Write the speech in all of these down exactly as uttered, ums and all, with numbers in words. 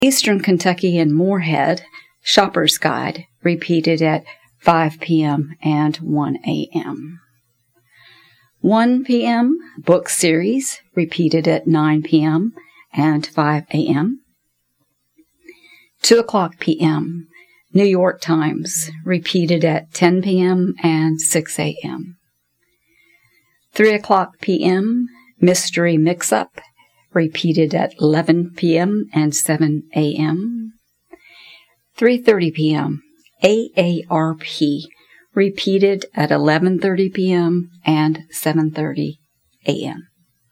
Eastern Kentucky and Moorhead, Shopper's Guide, repeated at five p.m. and one a.m. one p.m., Book Series, repeated at nine p.m. and five a.m. two o'clock p.m., New York Times, repeated at ten p.m. and six a.m. three o'clock p.m., Mystery Mix-Up, repeated at eleven p.m. and seven a.m. three thirty p.m., A A R P, repeated at eleven thirty p.m. and seven thirty a.m.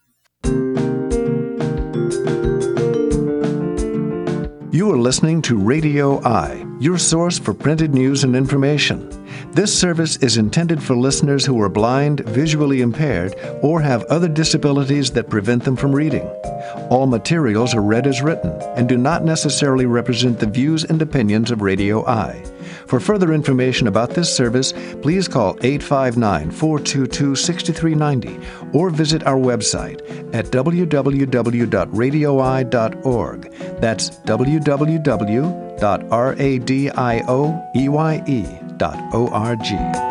You are listening to Radio I, your source for printed news and information. This service is intended for listeners who are blind, visually impaired, or have other disabilities that prevent them from reading. All materials are read as written and do not necessarily represent the views and opinions of Radio I. For further information about this service, please call eight five nine, four two two, six three nine zero or visit our website at w w w dot radio i dot org. That's w w w dot radio eye dot org.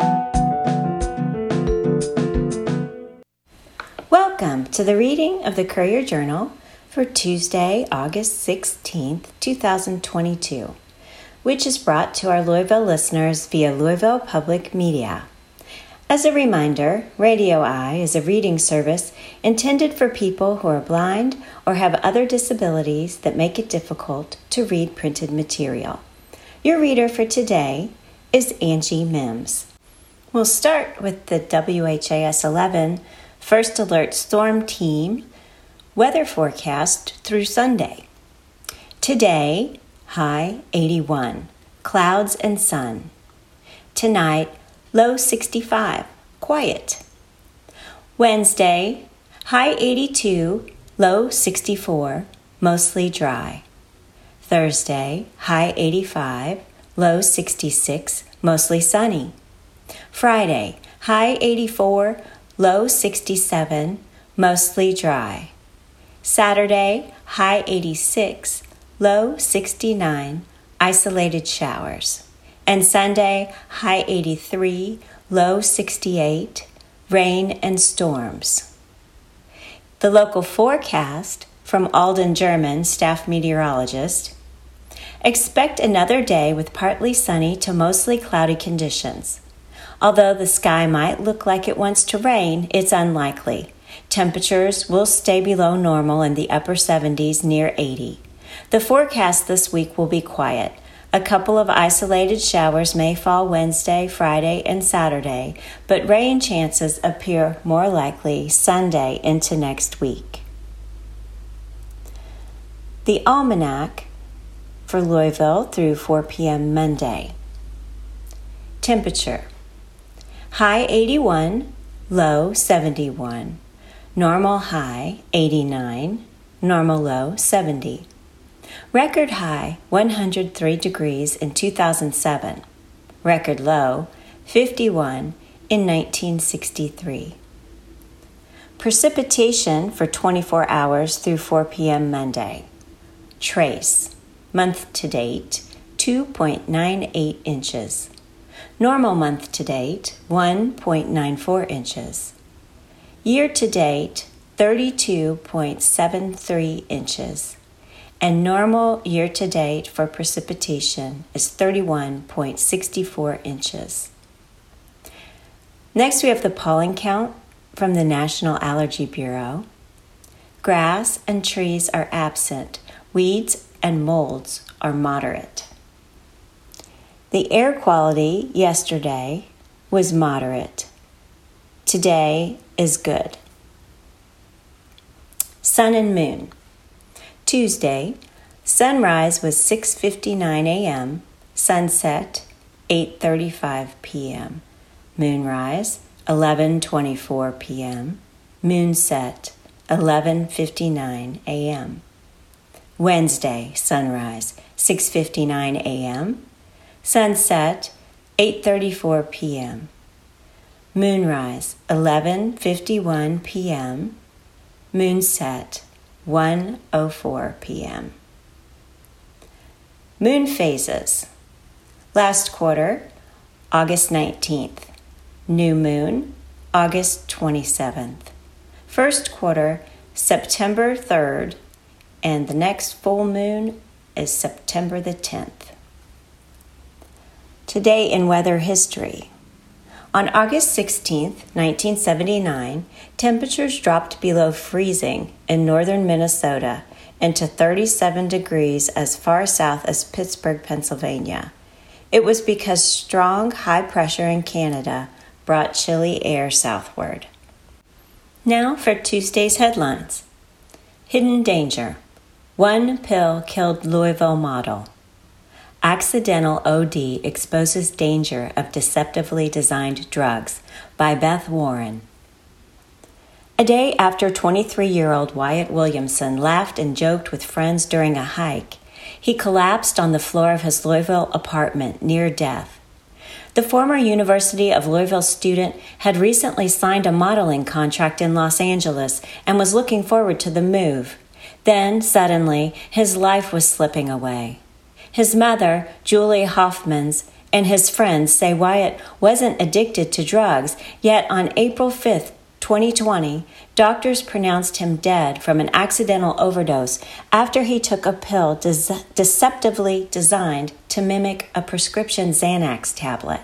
Welcome to the reading of the Courier Journal for Tuesday, August sixteenth, twenty twenty-two, which is brought to our Louisville listeners via Louisville Public Media. As a reminder, Radio I is a reading service intended for people who are blind or have other disabilities that make it difficult to read printed material. Your reader for today is Angie Mims. We'll start with the W H A S eleven First Alert Storm Team weather forecast through Sunday. Today, high eighty-one, clouds and sun. Tonight, low sixty-five, quiet. Wednesday, high eighty-two, low sixty-four, mostly dry. Thursday, high eighty-five, low sixty-six, mostly sunny. Friday, high eighty-four, low sixty-seven, mostly dry. Saturday, high eighty-six, low sixty-nine, isolated showers. And Sunday, high eighty-three, low sixty-eight, rain and storms. The local forecast from Alden German, staff meteorologist: expect another day with partly sunny to mostly cloudy conditions. Although the sky might look like it wants to rain, it's unlikely. Temperatures will stay below normal in the upper seventies near eighty. The forecast this week will be quiet. A couple of isolated showers may fall Wednesday, Friday, and Saturday, but rain chances appear more likely Sunday into next week. The Almanac for Louisville through four p.m. Monday. Temperature: high eighty-one, low seventy-one. Normal high eighty-nine, normal low seventy. Record high one hundred three degrees in two thousand seven. Record low fifty-one in nineteen sixty-three. Precipitation for twenty-four hours through four p.m. Monday. Trace: month to date two point nine eight inches. Normal month to date one point nine four inches. Year to date thirty-two point seven three inches. And normal year to date for precipitation is thirty-one point six four inches. Next, we have the pollen count from the National Allergy Bureau. Grass and trees are absent. Weeds and molds are moderate. The air quality yesterday was moderate. Today is good. Sun and moon. Tuesday, sunrise was six fifty-nine a.m., sunset eight thirty-five p.m., moonrise eleven twenty-four p.m., moonset eleven fifty-nine a.m. Wednesday, sunrise six fifty-nine a.m., sunset eight thirty-four p.m., moonrise eleven fifty-one p.m., moonset one oh four p.m. Moon phases. Last quarter, August nineteenth. New moon, August twenty-seventh. First quarter, September third, and the next full moon is September the tenth. Today in weather history. On August sixteenth, nineteen seventy-nine, temperatures dropped below freezing in northern Minnesota and to thirty-seven degrees as far south as Pittsburgh, Pennsylvania. It was because strong high pressure in Canada brought chilly air southward. Now for Tuesday's headlines. Hidden danger. One pill killed Louisville model. Accidental O D exposes danger of deceptively designed drugs by Beth Warren. A day after twenty-three-year-old Wyatt Williamson laughed and joked with friends during a hike, he collapsed on the floor of his Louisville apartment near death. The former University of Louisville student had recently signed a modeling contract in Los Angeles and was looking forward to the move. Then, suddenly, his life was slipping away. His mother, Julie Hoffmans, and his friends say Wyatt wasn't addicted to drugs, yet on April fifth, twenty twenty, doctors pronounced him dead from an accidental overdose after he took a pill de- deceptively designed to mimic a prescription Xanax tablet.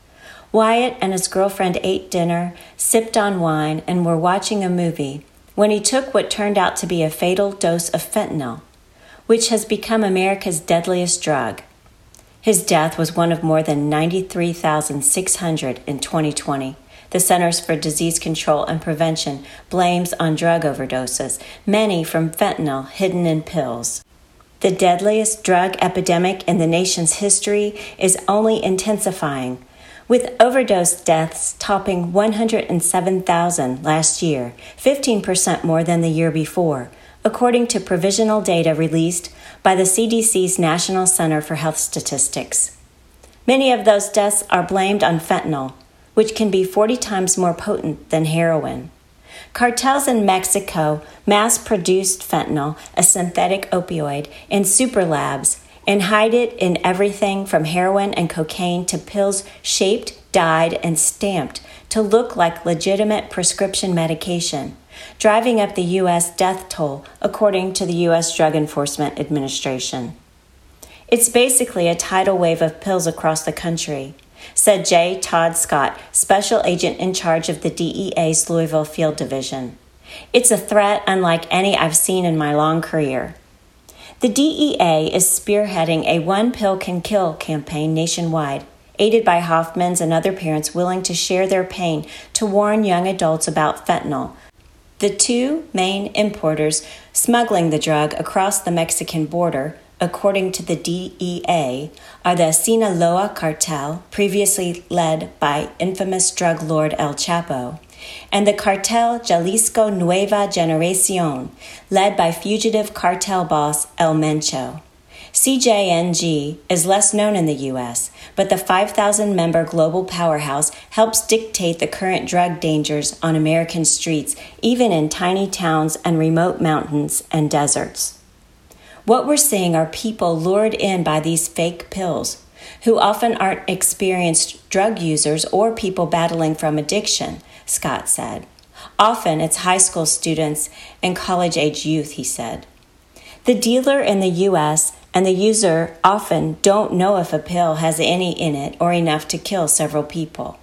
Wyatt and his girlfriend ate dinner, sipped on wine, and were watching a movie when he took what turned out to be a fatal dose of fentanyl, which has become America's deadliest drug. His death was one of more than ninety-three thousand six hundred in twenty twenty. The Centers for Disease Control and Prevention blames on drug overdoses, many from fentanyl hidden in pills. The deadliest drug epidemic in the nation's history is only intensifying, with overdose deaths topping one hundred seven thousand last year, fifteen percent more than the year before, according to provisional data released by the C D C's National Center for Health Statistics. Many of those deaths are blamed on fentanyl, which can be forty times more potent than heroin. Cartels in Mexico mass-produced fentanyl, a synthetic opioid, in super labs and hide it in everything from heroin and cocaine to pills shaped, dyed, and stamped to look like legitimate prescription medication, driving up the U S death toll, according to the U S Drug Enforcement Administration. It's basically a tidal wave of pills across the country, said J. Todd Scott, special agent in charge of the D E A's Louisville Field Division. It's a threat unlike any I've seen in my long career. The D E A is spearheading a One Pill Can Kill campaign nationwide, aided by Hoffmans and other parents willing to share their pain to warn young adults about fentanyl, the two main importers smuggling the drug across the Mexican border, according to the D E A, are the Sinaloa cartel, previously led by infamous drug lord El Chapo, and the cartel Jalisco Nueva Generacion, led by fugitive cartel boss El Mencho. C J N G is less known in the U S, but the five thousand member global powerhouse helps dictate the current drug dangers on American streets, even in tiny towns and remote mountains and deserts. What we're seeing are people lured in by these fake pills, who often aren't experienced drug users or people battling from addiction, Scott said. Often it's high school students and college-age youth, he said. The dealer in the U S and the user often don't know if a pill has any in it or enough to kill several people.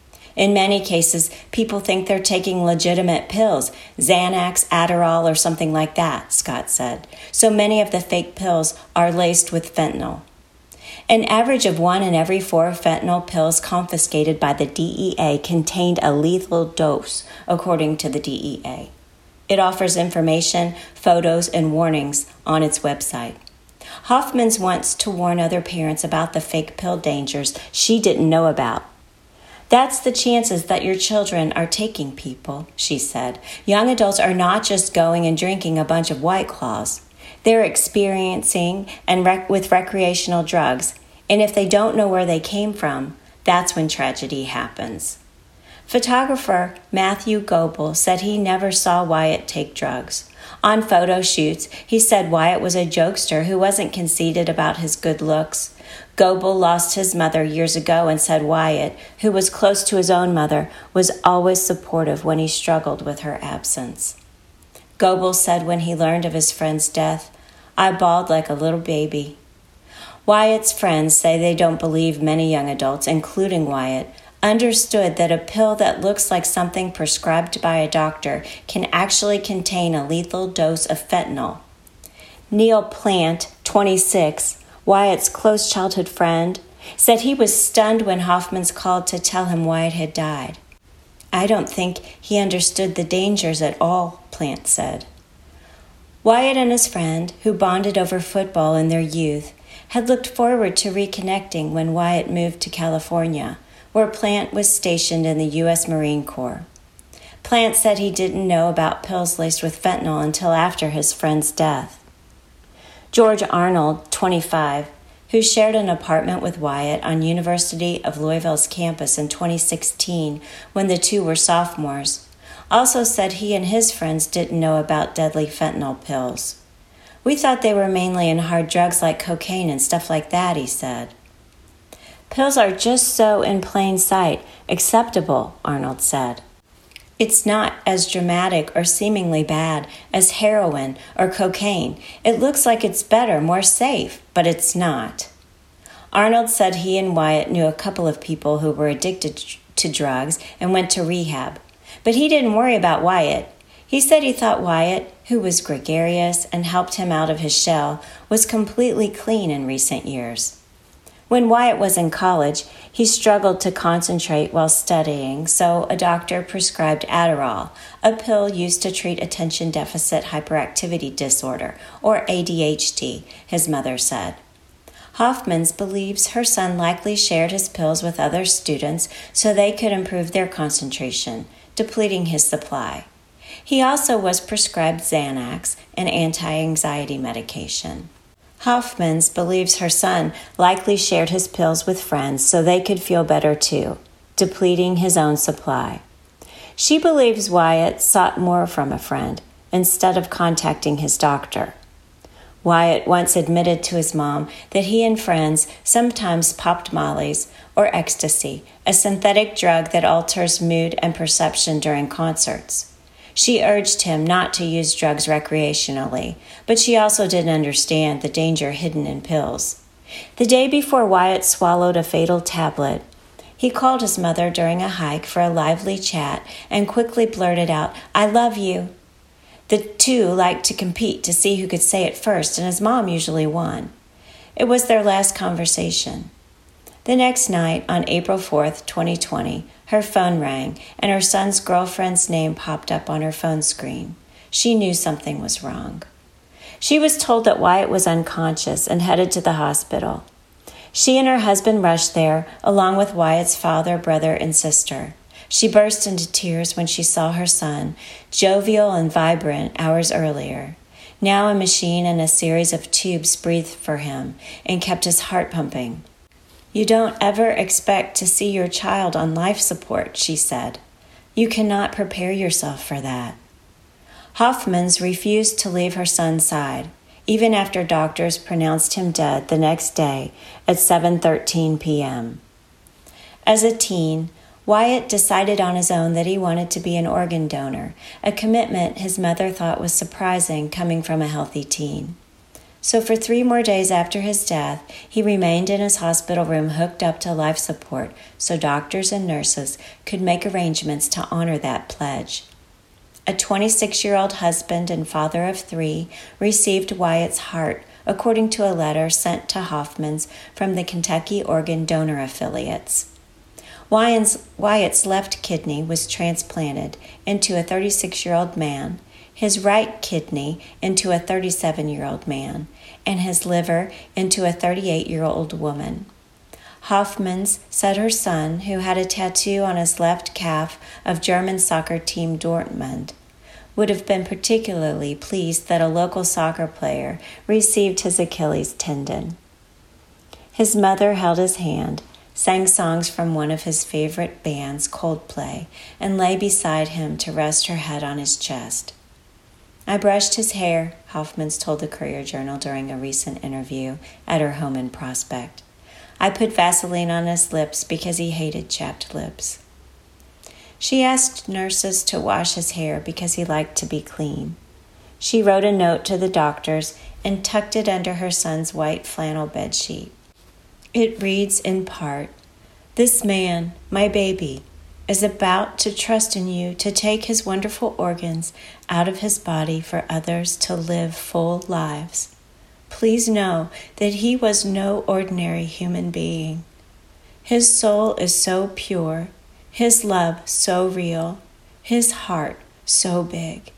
In many cases, people think they're taking legitimate pills, Xanax, Adderall, or something like that, Scott said. So many of the fake pills are laced with fentanyl. An average of one in every four fentanyl pills confiscated by the D E A contained a lethal dose, according to the D E A. It offers information, photos, and warnings on its website. Hoffmans wants to warn other parents about the fake pill dangers she didn't know about. That's the chances that your children are taking, people, she said. Young adults are not just going and drinking a bunch of White Claws. They're experiencing and rec- with recreational drugs, and if they don't know where they came from, that's when tragedy happens. Photographer Matthew Goebel said he never saw Wyatt take drugs. On photo shoots, he said Wyatt was a jokester who wasn't conceited about his good looks. Goebel lost his mother years ago and said Wyatt, who was close to his own mother, was always supportive when he struggled with her absence. Goebel said when he learned of his friend's death, "I bawled like a little baby." Wyatt's friends say they don't believe many young adults, including Wyatt, understood that a pill that looks like something prescribed by a doctor can actually contain a lethal dose of fentanyl. Neil Plant, twenty-six, Wyatt's close childhood friend, said he was stunned when Hoffmans called to tell him Wyatt had died. "I don't think he understood the dangers at all," Plant said. Wyatt and his friend, who bonded over football in their youth, had looked forward to reconnecting when Wyatt moved to California, where Plant was stationed in the U S Marine Corps. Plant said he didn't know about pills laced with fentanyl until after his friend's death. George Arnold, twenty-five, who shared an apartment with Wyatt on University of Louisville's campus in twenty sixteen when the two were sophomores, also said he and his friends didn't know about deadly fentanyl pills. "We thought they were mainly in hard drugs like cocaine and stuff like that," he said. "Pills are just so in plain sight, acceptable," Arnold said. "It's not as dramatic or seemingly bad as heroin or cocaine. It looks like it's better, more safe, but it's not." Arnold said he and Wyatt knew a couple of people who were addicted to drugs and went to rehab, but he didn't worry about Wyatt. He said he thought Wyatt, who was gregarious and helped him out of his shell, was completely clean in recent years. When Wyatt was in college, he struggled to concentrate while studying, so a doctor prescribed Adderall, a pill used to treat attention deficit hyperactivity disorder, or A D H D, his mother said. Hoffmans believes her son likely shared his pills with other students so they could improve their concentration, depleting his supply. He also was prescribed Xanax, an anti-anxiety medication. Hoffmans believes her son likely shared his pills with friends so they could feel better too, depleting his own supply. She believes Wyatt sought more from a friend instead of contacting his doctor. Wyatt once admitted to his mom that he and friends sometimes popped Molly's or ecstasy, a synthetic drug that alters mood and perception during concerts. She urged him not to use drugs recreationally, but she also didn't understand the danger hidden in pills. The day before Wyatt swallowed a fatal tablet, he called his mother during a hike for a lively chat and quickly blurted out, "I love you." The two liked to compete to see who could say it first, and his mom usually won. It was their last conversation. The next night, on April fourth, twenty twenty, her phone rang, and her son's girlfriend's name popped up on her phone screen. She knew something was wrong. She was told that Wyatt was unconscious and headed to the hospital. She and her husband rushed there, along with Wyatt's father, brother, and sister. She burst into tears when she saw her son, jovial and vibrant hours earlier. Now a machine and a series of tubes breathed for him and kept his heart pumping. "You don't ever expect to see your child on life support," she said. "You cannot prepare yourself for that." Hoffmans refused to leave her son's side, even after doctors pronounced him dead the next day at seven thirteen p.m. As a teen, Wyatt decided on his own that he wanted to be an organ donor, a commitment his mother thought was surprising coming from a healthy teen. So for three more days after his death, he remained in his hospital room hooked up to life support so doctors and nurses could make arrangements to honor that pledge. A twenty-six-year-old husband and father of three received Wyatt's heart, according to a letter sent to Hoffmans from the Kentucky Organ Donor Affiliates. Wyatt's, Wyatt's left kidney was transplanted into a thirty-six-year-old man, his right kidney into a thirty-seven-year-old man, and his liver into a thirty-eight-year-old woman. Hoffmans said her son, who had a tattoo on his left calf of German soccer team Dortmund, would have been particularly pleased that a local soccer player received his Achilles tendon. His mother held his hand, sang songs from one of his favorite bands, Coldplay, and lay beside him to rest her head on his chest. I brushed his hair, Hoffmans told the Courier-Journal during a recent interview at her home in Prospect. I put Vaseline on his lips because he hated chapped lips. She asked nurses to wash his hair because he liked to be clean. She wrote a note to the doctors and tucked it under her son's white flannel bedsheet. It reads in part, "This man, my baby, is about to trust in you to take his wonderful organs out of his body for others to live full lives. Please know that he was no ordinary human being. His soul is so pure, his love so real, his heart so big."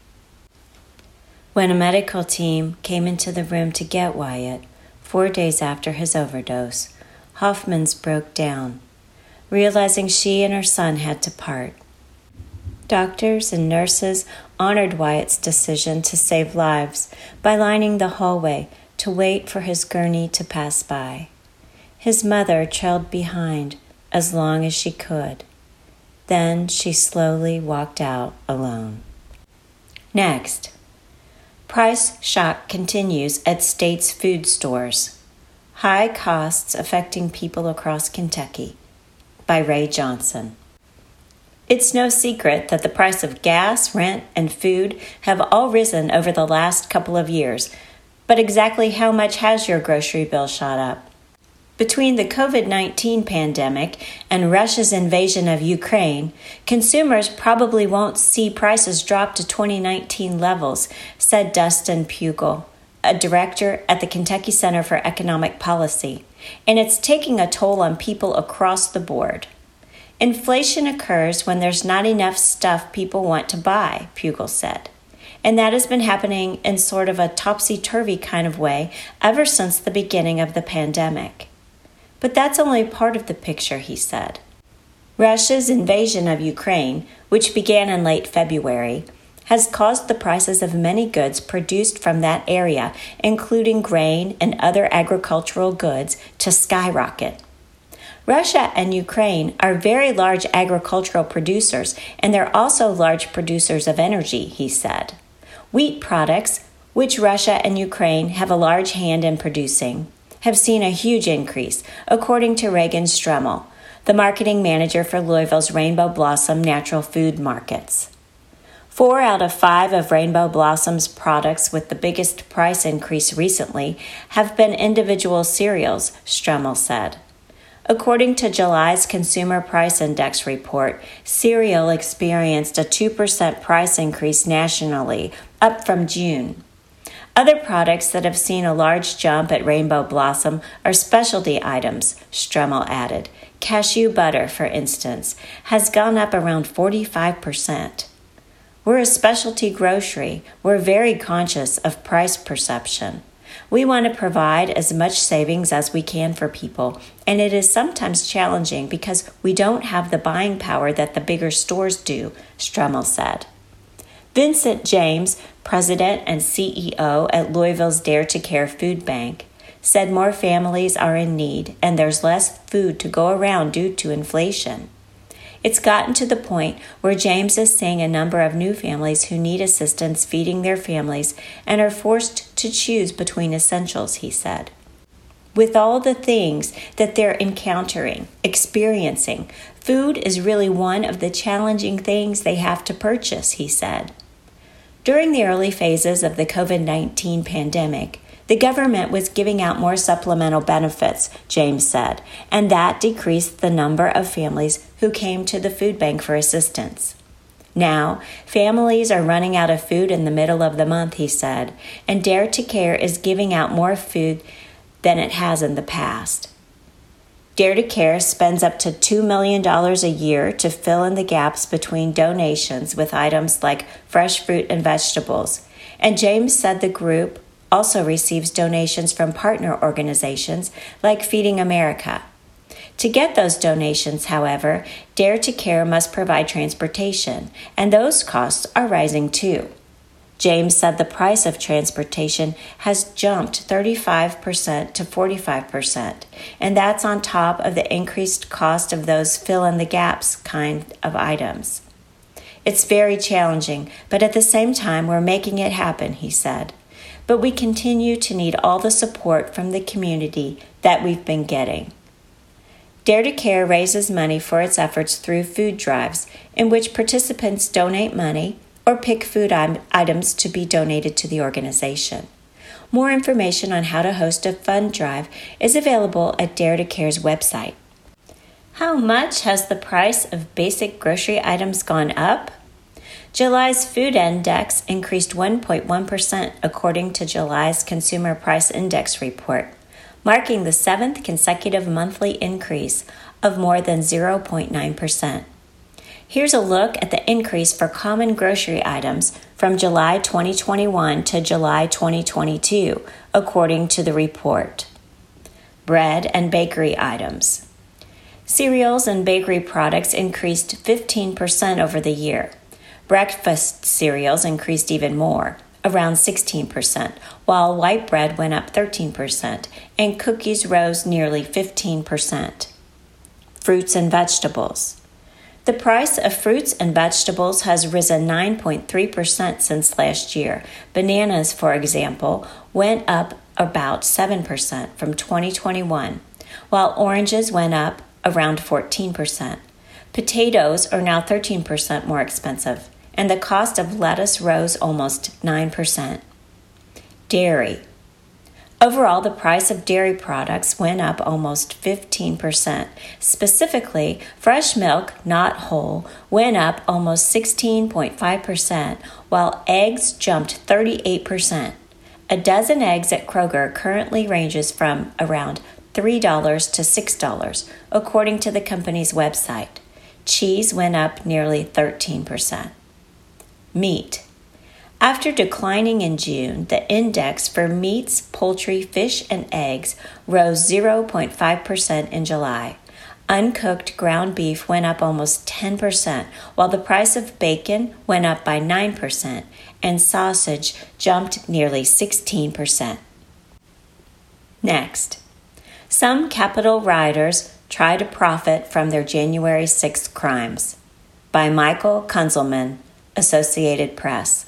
When a medical team came into the room to get Wyatt, four days after his overdose, Hoffmans broke down, realizing she and her son had to part. Doctors and nurses honored Wyatt's decision to save lives by lining the hallway to wait for his gurney to pass by. His mother trailed behind as long as she could. Then she slowly walked out alone. Next, price shock continues at state's food stores. High costs affecting people across Kentucky, by Ray Johnson. It's no secret that the price of gas, rent, and food have all risen over the last couple of years, but exactly how much has your grocery bill shot up? Between the covid nineteen pandemic and Russia's invasion of Ukraine, consumers probably won't see prices drop to twenty nineteen levels, said Dustin Pugel, a director at the Kentucky Center for Economic Policy, and it's taking a toll on people across the board. Inflation occurs when there's not enough stuff people want to buy, Pugel said. And that has been happening in sort of a topsy-turvy kind of way ever since the beginning of the pandemic. But that's only part of the picture, he said. Russia's invasion of Ukraine, which began in late February, has caused the prices of many goods produced from that area, including grain and other agricultural goods, to skyrocket. Russia and Ukraine are very large agricultural producers, and they're also large producers of energy, he said. Wheat products, which Russia and Ukraine have a large hand in producing, have seen a huge increase, according to Reagan Stremmel, the marketing manager for Louisville's Rainbow Blossom Natural Food Markets. Four out of five of Rainbow Blossom's products with the biggest price increase recently have been individual cereals, Stremmel said. According to July's Consumer Price Index report, cereal experienced a two percent price increase nationally, up from June. Other products that have seen a large jump at Rainbow Blossom are specialty items, Stremmel added. Cashew butter, for instance, has gone up around forty-five percent. We're a specialty grocery. We're very conscious of price perception. We want to provide as much savings as we can for people, and it is sometimes challenging because we don't have the buying power that the bigger stores do, Stremmel said. Vincent James, president and C E O at Louisville's Dare to Care Food Bank, said more families are in need and there's less food to go around due to inflation. It's gotten to the point where James is seeing a number of new families who need assistance feeding their families and are forced to choose between essentials, he said. With all the things that they're encountering, experiencing, food is really one of the challenging things they have to purchase, he said. During the early phases of the covid nineteen pandemic, the government was giving out more supplemental benefits, James said, and that decreased the number of families who came to the food bank for assistance. Now, families are running out of food in the middle of the month, he said, and Dare to Care is giving out more food than it has in the past. Dare to Care spends up to two million dollars a year to fill in the gaps between donations with items like fresh fruit and vegetables, and James said the group also receives donations from partner organizations like Feeding America. To get those donations, however, Dare to Care must provide transportation, and those costs are rising too. James said the price of transportation has jumped thirty-five percent to forty-five percent, and that's on top of the increased cost of those fill-in-the-gaps kind of items. It's very challenging, but at the same time, we're making it happen, he said. But we continue to need all the support from the community that we've been getting. Dare to Care raises money for its efforts through food drives, in which participants donate money or pick food items to be donated to the organization. More information on how to host a fund drive is available at Dare to Care's website. How much has the price of basic grocery items gone up? July's food index increased one point one percent according to July's Consumer Price Index report, marking the seventh consecutive monthly increase of more than zero point nine percent. Here's a look at the increase for common grocery items from July twenty twenty-one to July twenty twenty-two, according to the report. Bread and bakery items. Cereals and bakery products increased fifteen percent over the year. Breakfast cereals increased even more, around sixteen percent, while white bread went up thirteen percent, and cookies rose nearly fifteen percent. Fruits and vegetables. The price of fruits and vegetables has risen nine point three percent since last year. Bananas, for example, went up about seven percent from twenty twenty-one, while oranges went up around fourteen percent. Potatoes are now thirteen percent more expensive, and the cost of lettuce rose almost nine percent. Dairy. Overall, the price of dairy products went up almost fifteen percent. Specifically, fresh milk, not whole, went up almost sixteen point five percent, while eggs jumped thirty-eight percent. A dozen eggs at Kroger currently ranges from around three dollars to six dollars, according to the company's website. Cheese went up nearly thirteen percent. Meat. After declining in June, the index for meats, poultry, fish, and eggs rose zero point five percent in July. Uncooked ground beef went up almost ten percent, while the price of bacon went up by nine percent, and sausage jumped nearly sixteen percent. Next, some Capitol rioters try to profit from their January sixth crimes. By Michael Kunzelman, Associated Press.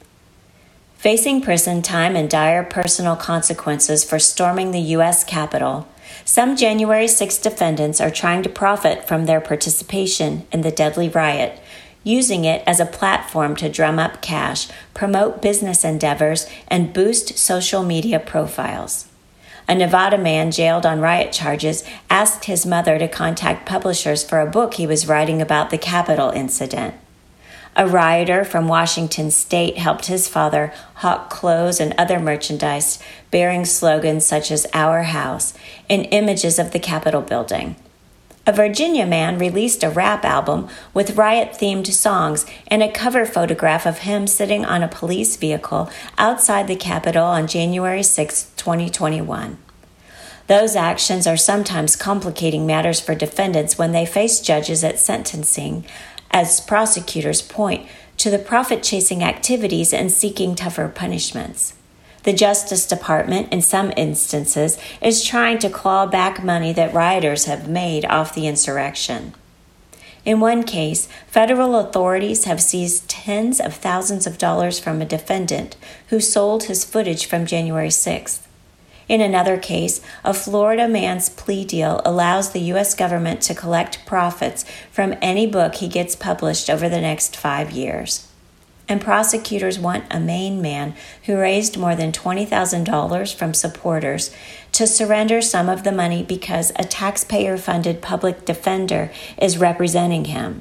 Facing prison time and dire personal consequences for storming the U S Capitol, some January sixth defendants are trying to profit from their participation in the deadly riot, using it as a platform to drum up cash, promote business endeavors, and boost social media profiles. A Nevada man jailed on riot charges asked his mother to contact publishers for a book he was writing about the Capitol incident. A rioter from Washington State helped his father hawk clothes and other merchandise bearing slogans such as "Our House" and images of the Capitol building. A Virginia man released a rap album with riot-themed songs and a cover photograph of him sitting on a police vehicle outside the Capitol on January sixth, twenty twenty-one. Those actions are sometimes complicating matters for defendants when they face judges at sentencing, as prosecutors point to the profit-chasing activities and seeking tougher punishments. The Justice Department, in some instances, is trying to claw back money that rioters have made off the insurrection. In one case, federal authorities have seized tens of thousands of dollars from a defendant who sold his footage from January sixth. In another case, a Florida man's plea deal allows the U S government to collect profits from any book he gets published over the next five years. And prosecutors want a Maine man who raised more than twenty thousand dollars from supporters to surrender some of the money because a taxpayer-funded public defender is representing him.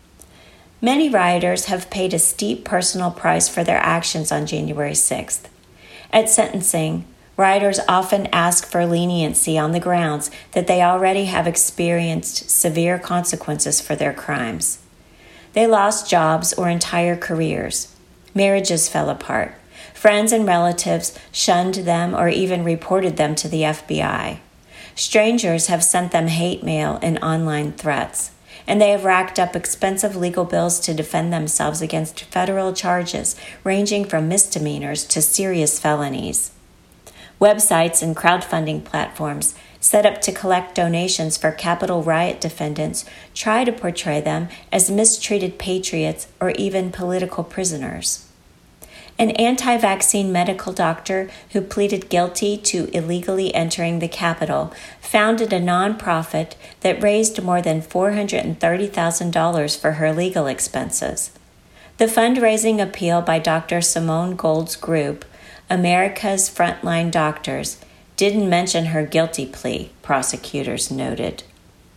Many rioters have paid a steep personal price for their actions on January sixth. At sentencing, rioters often ask for leniency on the grounds that they already have experienced severe consequences for their crimes. They lost jobs or entire careers. Marriages fell apart. Friends and relatives shunned them or even reported them to the F B I. Strangers have sent them hate mail and online threats. and they have racked up expensive legal bills to defend themselves against federal charges ranging from misdemeanors to serious felonies. Websites and crowdfunding platforms set up to collect donations for Capitol riot defendants try to portray them as mistreated patriots or even political prisoners. An anti-vaccine medical doctor who pleaded guilty to illegally entering the Capitol founded a nonprofit that raised more than four hundred thirty thousand dollars for her legal expenses. The fundraising appeal by Doctor Simone Gold's group, America's Frontline Doctors, didn't mention her guilty plea, prosecutors noted.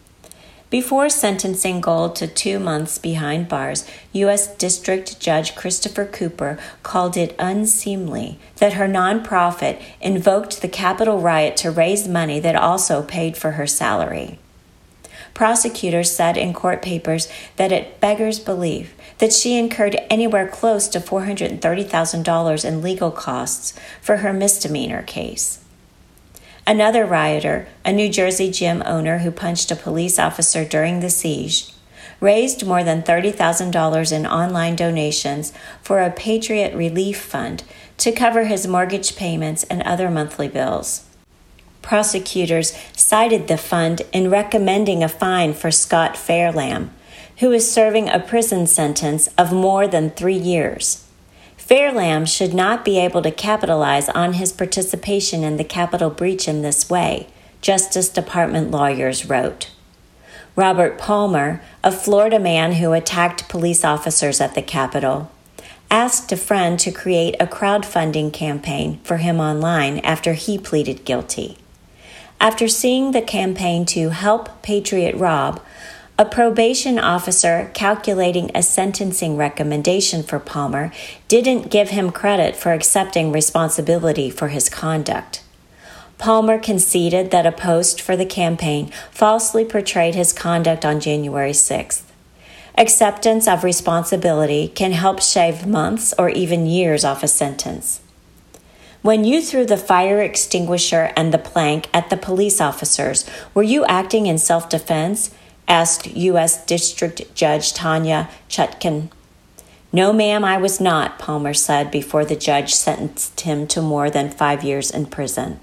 Before sentencing Gold to two months behind bars, U S District Judge Christopher Cooper called it unseemly that her nonprofit invoked the Capitol riot to raise money that also paid for her salary. Prosecutors said in court papers that it beggars belief that she incurred anywhere close to four hundred thirty thousand dollars in legal costs for her misdemeanor case. Another rioter, a New Jersey gym owner who punched a police officer during the siege, raised more than thirty thousand dollars in online donations for a Patriot Relief Fund to cover his mortgage payments and other monthly bills. Prosecutors cited the fund in recommending a fine for Scott Fairlamb, who is serving a prison sentence of more than three years. Fairlamb should not be able to capitalize on his participation in the Capitol breach in this way, Justice Department lawyers wrote. Robert Palmer, a Florida man who attacked police officers at the Capitol, asked a friend to create a crowdfunding campaign for him online after he pleaded guilty. After seeing the campaign to Help Patriot Rob, a probation officer calculating a sentencing recommendation for Palmer didn't give him credit for accepting responsibility for his conduct. Palmer conceded that a post for the campaign falsely portrayed his conduct on January sixth. Acceptance of responsibility can help shave months or even years off a sentence. When you threw the fire extinguisher and the plank at the police officers, were you acting in self-defense? Asked U S District Judge Tanya Chutkan. No, ma'am, I was not, Palmer said before the judge sentenced him to more than five years in prison.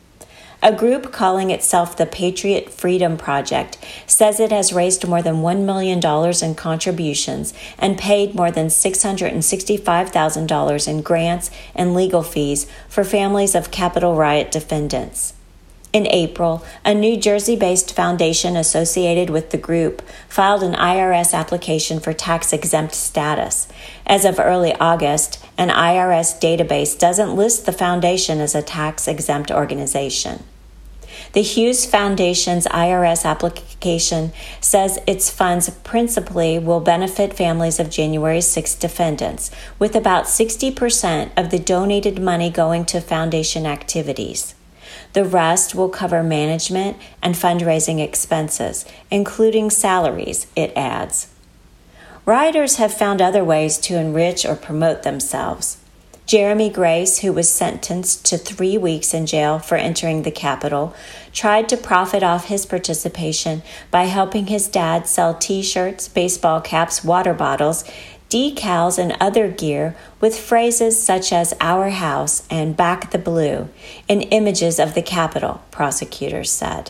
A group calling itself the Patriot Freedom Project says it has raised more than one million dollars in contributions and paid more than six hundred sixty-five thousand dollars in grants and legal fees for families of Capitol riot defendants. In April, a New Jersey-based foundation associated with the group filed an I R S application for tax-exempt status. As of early August, an I R S database doesn't list the foundation as a tax-exempt organization. The Hughes Foundation's I R S application says its funds principally will benefit families of January sixth defendants, with about sixty percent of the donated money going to foundation activities. The rest will cover management and fundraising expenses, including salaries, it adds. Rioters have found other ways to enrich or promote themselves. Jeremy Grace, who was sentenced to three weeks in jail for entering the Capitol, tried to profit off his participation by helping his dad sell T-shirts, baseball caps, water bottles, decals, and other gear with phrases such as "Our House" and "Back the Blue" in images of the Capitol, prosecutors said.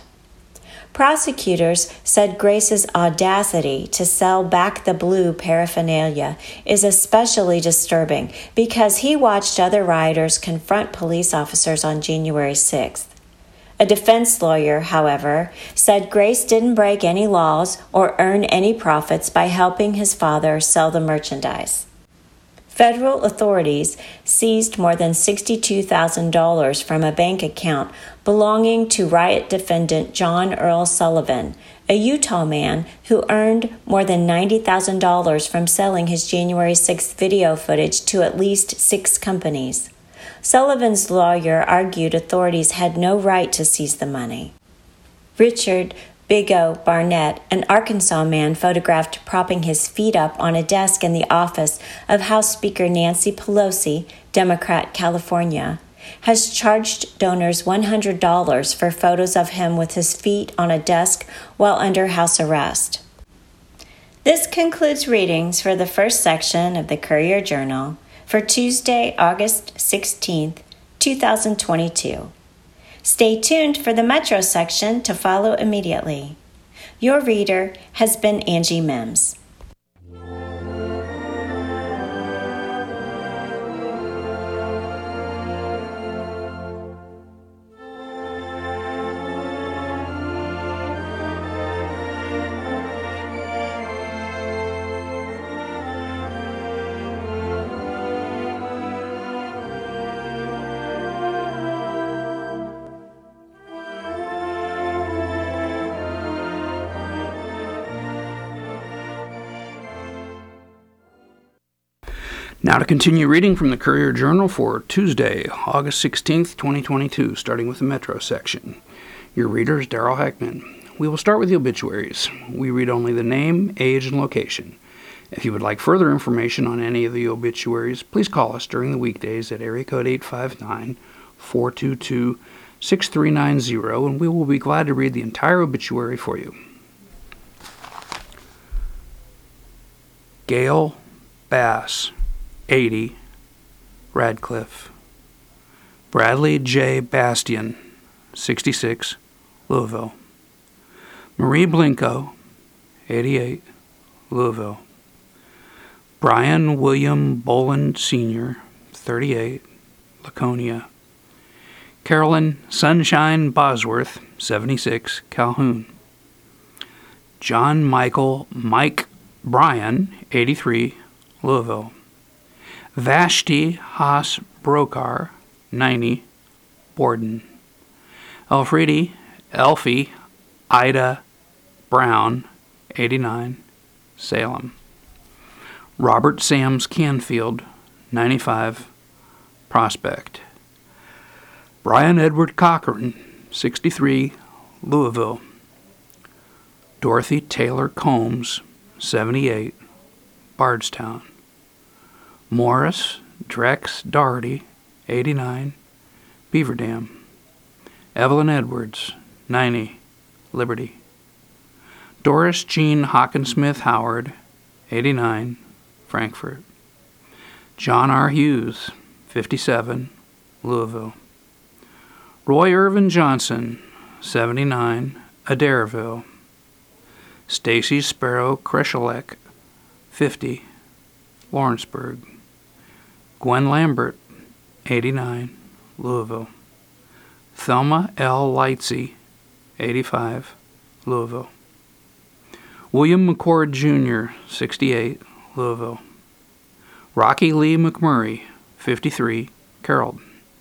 Prosecutors said Grace's audacity to sell "Back the Blue" paraphernalia is especially disturbing because he watched other rioters confront police officers on January sixth. A defense lawyer, however, said Grace didn't break any laws or earn any profits by helping his father sell the merchandise. Federal authorities seized more than sixty-two thousand dollars from a bank account belonging to riot defendant John Earl Sullivan, a Utah man who earned more than ninety thousand dollars from selling his January sixth video footage to at least six companies. Sullivan's lawyer argued authorities had no right to seize the money. Richard Big O Barnett, an Arkansas man photographed propping his feet up on a desk in the office of House Speaker Nancy Pelosi, Democrat, California, has charged donors one hundred dollars for photos of him with his feet on a desk while under house arrest. This concludes readings for the first section of the Courier Journal for Tuesday, August sixteenth, two thousand twenty-two. Stay tuned for the Metro section to follow immediately. Your reader has been Angie Mims. Now to continue reading from the Courier Journal for Tuesday, August sixteenth, twenty twenty-two, starting with the Metro section. Your reader is Daryl Heckman. We will start with the obituaries. We read only the name, age, and location. If you would like further information on any of the obituaries, please call us during the weekdays at area code eight five nine, four two two, six three nine zero, and we will be glad to read the entire obituary for you. Gail Bass, eighty, Radcliffe. Bradley J. Bastian, sixty-six, Louisville. Marie Blinko, eighty-eight, Louisville. Brian William Boland, Senior, thirty-eight, Laconia. Carolyn Sunshine Bosworth, seventy-six, Calhoun. John Michael Mike Bryan, eighty-three, Louisville. Vashti Haas Brokar, ninety, Borden. Elfriede Elfie Ida Brown, eighty-nine, Salem. Robert Sams Canfield, ninety-five, Prospect. Brian Edward Cochran, sixty-three, Louisville. Dorothy Taylor Combs, seventy-eight, Bardstown. Morris Drex Doherty, eighty-nine, Beaver Dam. Evelyn Edwards, ninety, Liberty. Doris Jean Hockensmith Howard, eighty-nine, Frankfort. John R. Hughes, fifty-seven, Louisville. Roy Irvin Johnson, seventy-nine, Adairville. Stacy Sparrow Kreshelek, fifty, Lawrenceburg. Gwen Lambert, eighty-nine, Louisville. Thelma L. Lightsey, eighty-five, Louisville. William McCord Junior, sixty-eight, Louisville. Rocky Lee McMurray, fifty-three, Carrollton.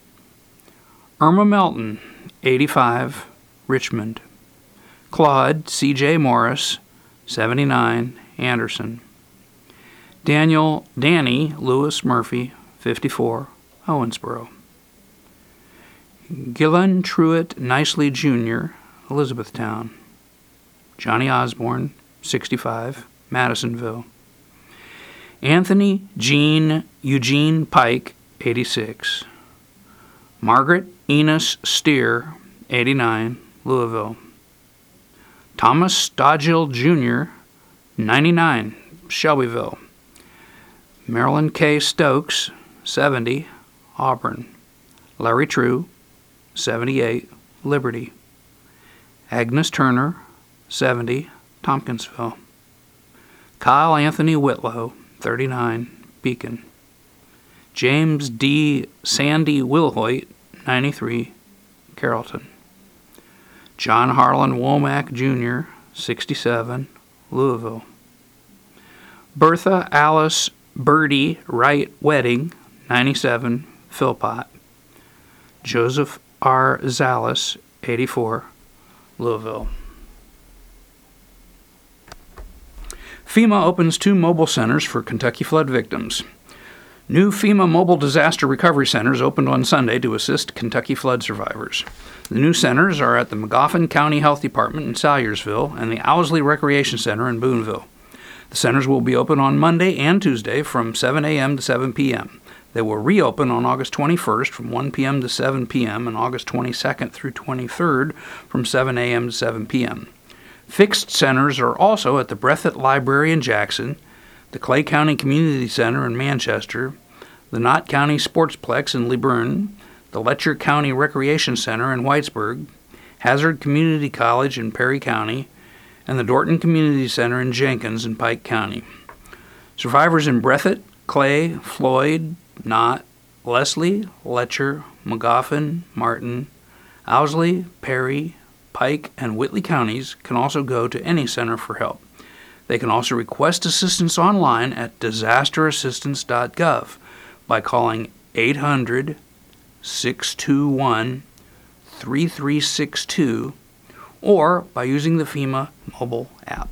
Irma Melton, eighty-five, Richmond. Claude C J Morris, seventy-nine, Anderson. Daniel Danny Lewis Murphy, fifty-four, Owensboro. Gillen Truitt Nicely Junior, Elizabethtown. Johnny Osborne, sixty-five, Madisonville. Anthony Jean Eugene Pike, eighty-six. Margaret Enos Steer, eighty-nine, Louisville. Thomas Stodgill Junior, ninety-nine, Shelbyville. Marilyn K. Stokes, seventy, Auburn. Larry True, seventy-eight, Liberty. Agnes Turner, seventy, Tompkinsville. Kyle Anthony Whitlow, thirty-nine, Beacon. James D. Sandy Wilhoit, ninety-three, Carrollton. John Harlan Womack Junior, sixty-seven, Louisville. Bertha Alice Birdie Wright Wedding, ninety-seven, Philpott. Joseph R. Zallis, eighty-four, Louisville. FEMA opens two mobile centers for Kentucky flood victims. New FEMA Mobile Disaster Recovery Centers opened on Sunday to assist Kentucky flood survivors. The new centers are at the Magoffin County Health Department in Salyersville and the Owsley Recreation Center in Boonville. The centers will be open on Monday and Tuesday from seven a.m. to seven p.m. They will reopen on August twenty-first from one p.m. to seven p.m. and August twenty-second through twenty-third from seven a.m. to seven p.m. Fixed centers are also at the Breathitt Library in Jackson, the Clay County Community Center in Manchester, the Knott County Sportsplex in LeBron, the Letcher County Recreation Center in Whitesburg, Hazard Community College in Perry County, and the Dorton Community Center in Jenkins in Pike County. Survivors in Breathitt, Clay, Floyd, Knott, Leslie, Letcher, Magoffin, Martin, Owsley, Perry, Pike, and Whitley counties can also go to any center for help. They can also request assistance online at disaster assistance dot gov by calling eight hundred, six two one, three three six two or by using the FEMA mobile app.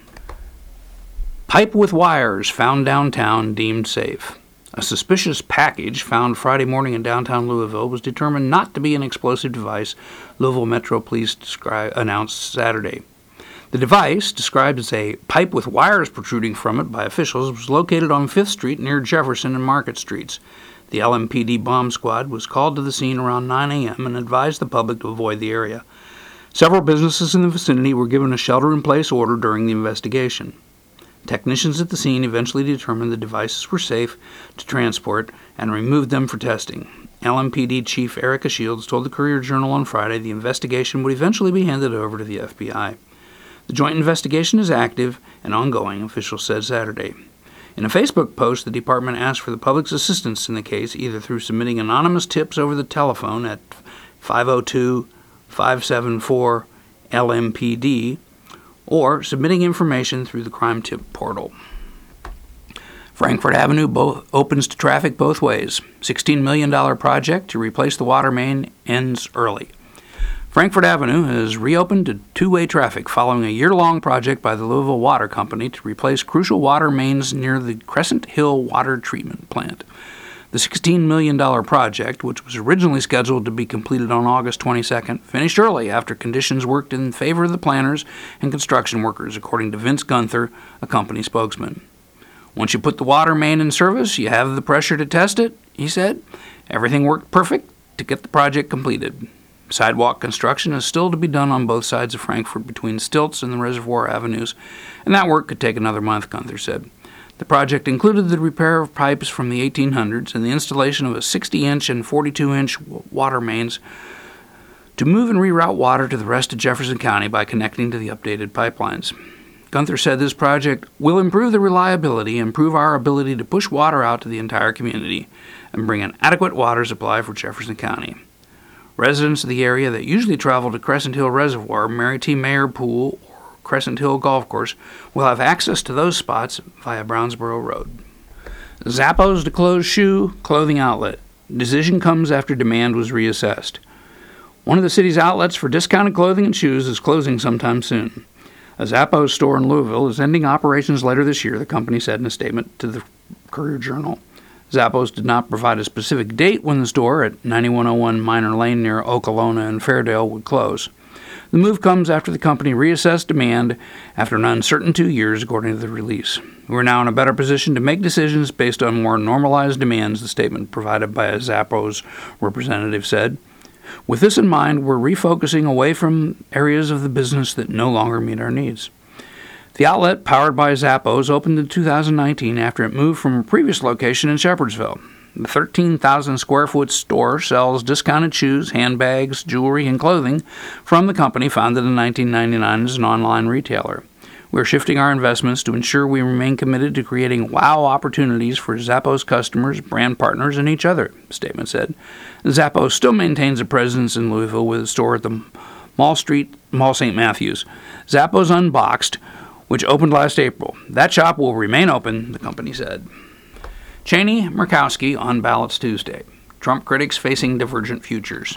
Pipe with wires found downtown deemed safe. A suspicious package found Friday morning in downtown Louisville was determined not to be an explosive device, Louisville Metro Police descri- announced Saturday. The device, described as a pipe with wires protruding from it by officials, was located on Fifth Street near Jefferson and Market Streets. The L M P D bomb squad was called to the scene around nine a.m. and advised the public to avoid the area. Several businesses in the vicinity were given a shelter-in-place order during the investigation. Technicians at the scene eventually determined the devices were safe to transport and removed them for testing. L M P D Chief Erica Shields told the Courier-Journal on Friday the investigation would eventually be handed over to the F B I. The joint investigation is active and ongoing, officials said Saturday. In a Facebook post, the department asked for the public's assistance in the case, either through submitting anonymous tips over the telephone at five oh two, five seven four, L M P D or submitting information through the crime tip portal. Frankfort Avenue bo- opens to traffic both ways. sixteen million dollars project to replace the water main ends early. Frankfort Avenue has reopened to two-way traffic following a year-long project by the Louisville Water Company to replace crucial water mains near the Crescent Hill Water Treatment Plant. The sixteen million dollars project, which was originally scheduled to be completed on August twenty-second, finished early after conditions worked in favor of the planners and construction workers, according to Vince Gunther, a company spokesman. Once you put the water main in service, you have the pressure to test it, he said. Everything worked perfect to get the project completed. Sidewalk construction is still to be done on both sides of Frankfort between Stilts and the Reservoir Avenues, and that work could take another month, Gunther said. The project included the repair of pipes from the eighteen hundreds and the installation of a sixty-inch and forty-two inch water mains to move and reroute water to the rest of Jefferson County by connecting to the updated pipelines. Gunther said this project will improve the reliability, improve our ability to push water out to the entire community, and bring an adequate water supply for Jefferson County. Residents of the area that usually travel to Crescent Hill Reservoir, Mary T. Mayer Pool, or Crescent Hill Golf Course will have access to those spots via Brownsboro Road. Zappos to close shoe clothing outlet. Decision comes after demand was reassessed. One of the city's outlets for discounted clothing and shoes is closing sometime soon. A Zappos store in Louisville is ending operations later this year, the company said in a statement to the Courier-Journal. Zappos did not provide a specific date when the store at ninety-one oh one Minor Lane near Okolona and Fairdale would close. The move comes after the company reassessed demand after an uncertain two years, according to the release. We're now in a better position to make decisions based on more normalized demands, the statement provided by a Zappos representative said. With this in mind, we're refocusing away from areas of the business that no longer meet our needs. The outlet, powered by Zappos, opened in two thousand nineteen after it moved from a previous location in Shepherdsville. The thirteen thousand square foot store sells discounted shoes, handbags, jewelry, and clothing from the company founded in nineteen ninety-nine as an online retailer. We're shifting our investments to ensure we remain committed to creating wow opportunities for Zappos customers, brand partners, and each other, the statement said. Zappos still maintains a presence in Louisville with a store at the Mall Street, Mall Saint Matthews. Zappos Unboxed, which opened last April. That shop will remain open, the company said. Cheney, Murkowski on ballots Tuesday. Trump critics facing divergent futures.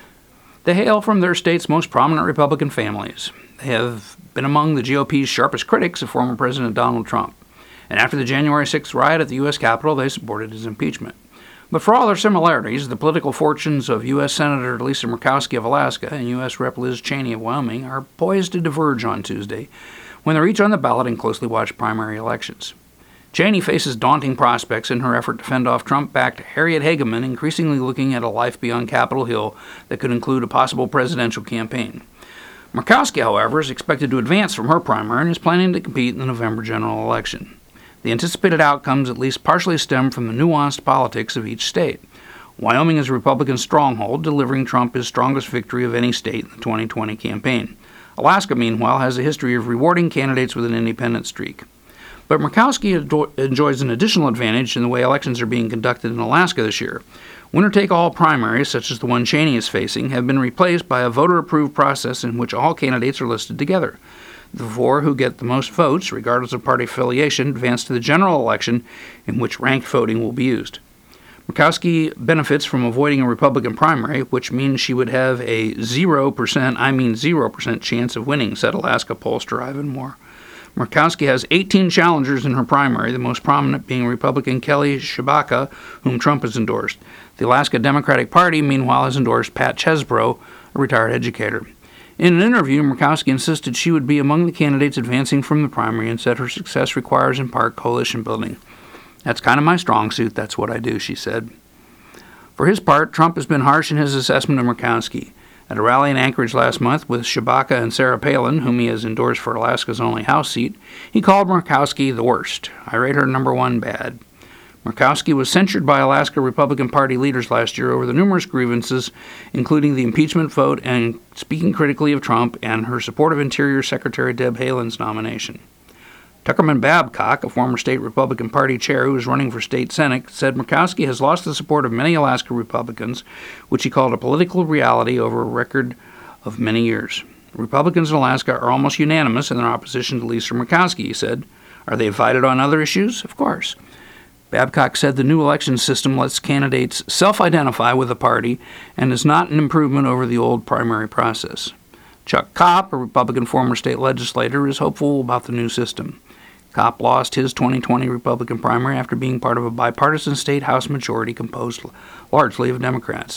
They hail from their state's most prominent Republican families. They have been among the G O P's sharpest critics of former President Donald Trump. And after the January sixth riot at the U S Capitol, they supported his impeachment. But for all their similarities, the political fortunes of U S Senator Lisa Murkowski of Alaska and U S Representative Liz Cheney of Wyoming are poised to diverge on Tuesday when they're each on the ballot in closely watched primary elections. Cheney faces daunting prospects in her effort to fend off Trump-backed Harriet Hageman, increasingly looking at a life beyond Capitol Hill that could include a possible presidential campaign. Murkowski, however, is expected to advance from her primary and is planning to compete in the November general election. The anticipated outcomes at least partially stem from the nuanced politics of each state. Wyoming is a Republican stronghold, delivering Trump his strongest victory of any state in the twenty twenty campaign. Alaska, meanwhile, has a history of rewarding candidates with an independent streak. But Murkowski enjoys an additional advantage in the way elections are being conducted in Alaska this year. Winner-take-all primaries, such as the one Cheney is facing, have been replaced by a voter-approved process in which all candidates are listed together. The four who get the most votes, regardless of party affiliation, advance to the general election, in which ranked voting will be used. Murkowski benefits from avoiding a Republican primary, which means she would have a zero percent, I mean zero percent chance of winning, said Alaska pollster Ivan Moore. Murkowski has eighteen challengers in her primary, the most prominent being Republican Kelly Tshibaka, whom Trump has endorsed. The Alaska Democratic Party, meanwhile, has endorsed Pat Chesbrough, a retired educator. In an interview, Murkowski insisted she would be among the candidates advancing from the primary and said her success requires, in part, coalition building. That's kind of my strong suit. That's what I do, she said. For his part, Trump has been harsh in his assessment of Murkowski. At a rally in Anchorage last month with Tshibaka and Sarah Palin, whom he has endorsed for Alaska's only House seat, he called Murkowski the worst. I rate her number one bad. Murkowski was censured by Alaska Republican Party leaders last year over the numerous grievances, including the impeachment vote and speaking critically of Trump and her support of Interior Secretary Deb Haaland's nomination. Tuckerman Babcock, a former state Republican Party chair who is running for state Senate, said Murkowski has lost the support of many Alaska Republicans, which he called a political reality over a record of many years. Republicans in Alaska are almost unanimous in their opposition to Lisa Murkowski, he said. Are they divided on other issues? Of course. Babcock said the new election system lets candidates self-identify with the party and is not an improvement over the old primary process. Chuck Kopp, a Republican former state legislator, is hopeful about the new system. Kopp lost his twenty twenty Republican primary after being part of a bipartisan state House majority composed largely of Democrats.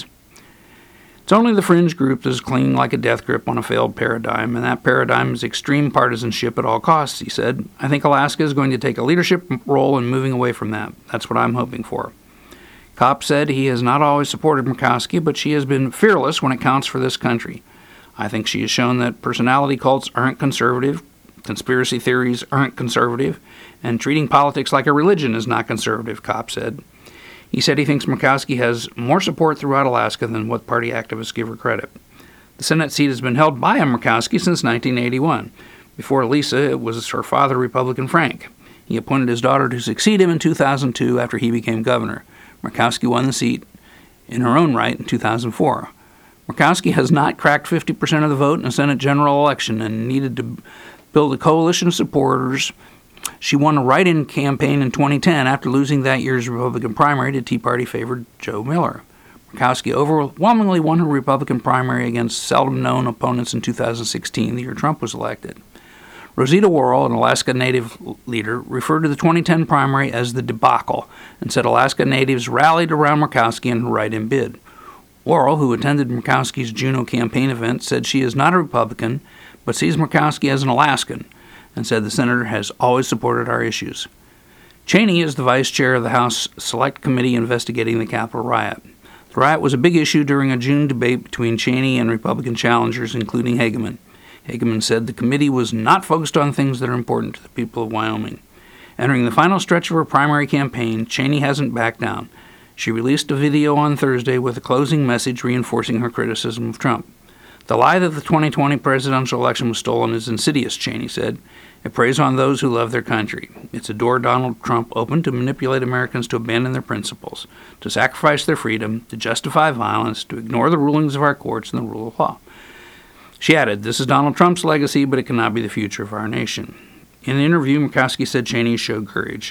It's only the fringe group that is clinging like a death grip on a failed paradigm, and that paradigm is extreme partisanship at all costs, he said. I think Alaska is going to take a leadership role in moving away from that. That's what I'm hoping for. Kopp said he has not always supported Murkowski, but she has been fearless when it counts for this country. I think she has shown that personality cults aren't conservative, conspiracy theories aren't conservative, and treating politics like a religion is not conservative, Kopp said. He said he thinks Murkowski has more support throughout Alaska than what party activists give her credit. The Senate seat has been held by Murkowski since nineteen eighty-one. Before Lisa, it was her father, Republican Frank. He appointed his daughter to succeed him in two thousand two after he became governor. Murkowski won the seat in her own right in two thousand four. Murkowski has not cracked fifty percent of the vote in a Senate general election and needed to build a coalition of supporters. She won a write-in campaign in twenty ten after losing that year's Republican primary to Tea Party favored Joe Miller. Murkowski overwhelmingly won her Republican primary against seldom-known opponents in two thousand sixteen, the year Trump was elected. Rosita Worrell, an Alaska Native leader, referred to the twenty ten primary as the debacle and said Alaska Natives rallied around Murkowski in her write-in bid. Worrell, who attended Murkowski's Juneau campaign event, said she is not a Republican, but sees Murkowski as an Alaskan, and said the senator has always supported our issues. Cheney is the vice chair of the House Select Committee investigating the Capitol riot. The riot was a big issue during a June debate between Cheney and Republican challengers, including Hageman. Hageman said the committee was not focused on things that are important to the people of Wyoming. Entering the final stretch of her primary campaign, Cheney hasn't backed down. She released a video on Thursday with a closing message reinforcing her criticism of Trump. The lie that the twenty twenty presidential election was stolen is insidious, Cheney said. It preys on those who love their country. It's a door Donald Trump opened to manipulate Americans to abandon their principles, to sacrifice their freedom, to justify violence, to ignore the rulings of our courts and the rule of law. She added, this is Donald Trump's legacy, but it cannot be the future of our nation. In the interview, Murkowski said Cheney showed courage.